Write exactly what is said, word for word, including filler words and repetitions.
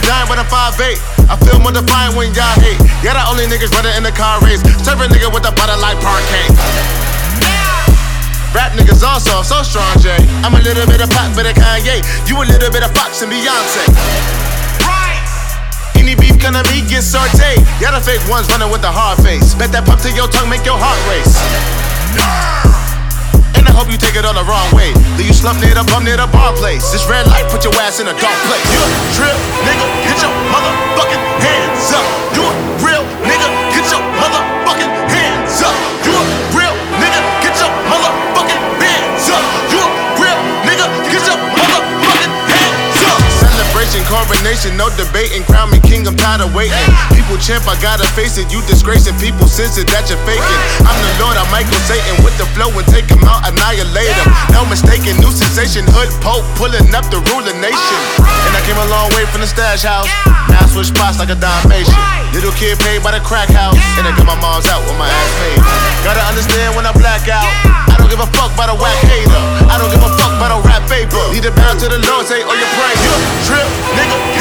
giant, but I'm five eight. I feel more defiant when y'all hate. Yeah, the only niggas running in the car race. Serve a nigga with a butter like parquet. Rap niggas all soft, so strong, Jay. I'm a little bit of Pac, bit of Kanye. You a little bit of Fox and Beyonce. Any beef gonna be get sauteed. Yeah, the fake ones running with the hard face. Bet that pop to your tongue make your heart race. And I hope you take it all the wrong way. Do you slump near the bum near the bar place? This red light put your ass in a dark place. You a real nigga, get your motherfucking hands up. You a real nigga, get your motherfucking hands up. You a real nigga, get your motherfucking hands up. You a real nigga, get your motherfucking hands up. Celebration, coronation, no debating. Crown me king, I'm tired of waiting. People champ, I gotta face it. You disgracing, people sense it that you're faking. I'm the Lord, I'm Michael Satan with the flow and take him out, annihilate him. No mistaken, new sensation, hood pope, pulling up the ruler nation. And I came a long way from the stash house. Now I switch spots like a Dalmatian. Little kid paid by the crack house, and I got my mom's out with my ass paid. Gotta understand when I black out, I don't give a fuck about a whack hater. I don't give a fuck about a rap vapor. Need to bow to the Lord, say, oh, you pray. You a trip, nigga.